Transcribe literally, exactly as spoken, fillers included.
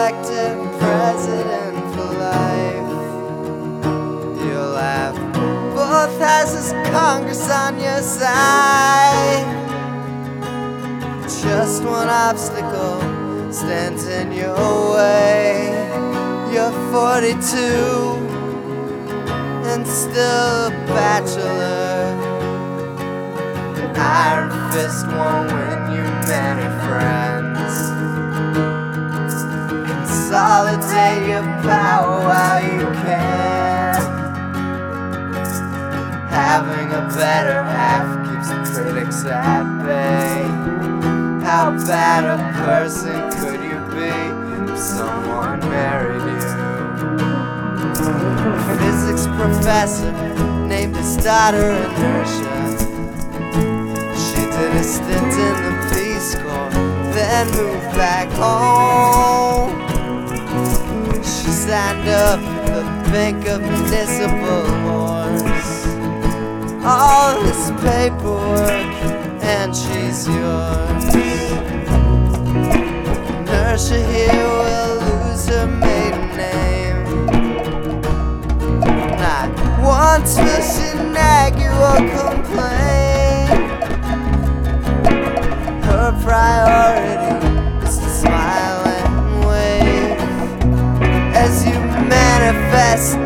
elected president for life. You'll have both houses of Congress on your side. Just one obstacle stands in your way. You're forty-two and still a bachelor. An iron fist won't win you many friends. Consolidate your power while you can. Having a better half keeps the critics at bay. How bad a person could you be if someone married you? A physics professor named his daughter Inertia. She did a stint in the Peace Corps, then moved back home. She signed up for the Bank of Municipal Wars. All this paperwork and she's yours. Inertia here will lose her maiden name. Not once will she nag you or complain. Her priority is to smile and wave as you manifest